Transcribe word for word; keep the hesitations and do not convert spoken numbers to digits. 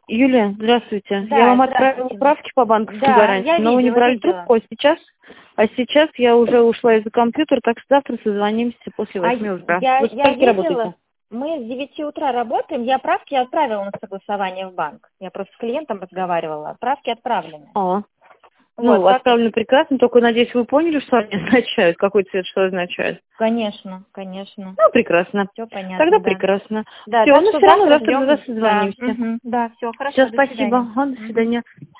Юлия, здравствуйте. Да, я вам отправила здравствуйте. справки по банковским Да, гарантиям, я но вы не видела, брали видела. трубку, а сейчас, а сейчас я уже ушла из-за компьютера, так что завтра созвонимся после А восьми утра. я, Вы я сколько работаете? видела, мы с девяти утра работаем, я правки отправила на согласование в банк. Я просто с клиентом разговаривала, правки отправлены. А, Вот, ну, как... отправлено прекрасно, только, надеюсь, вы поняли, что они означают, какой цвет что означает. Конечно, конечно. Ну, прекрасно. Все понятно, Тогда да. прекрасно. Да, Все, так ну что все равно завтра завтра ждем. мы Да, созвонимся. угу, да, все, хорошо, Все, до спасибо. свидания. Ладно, до Мгм. свидания.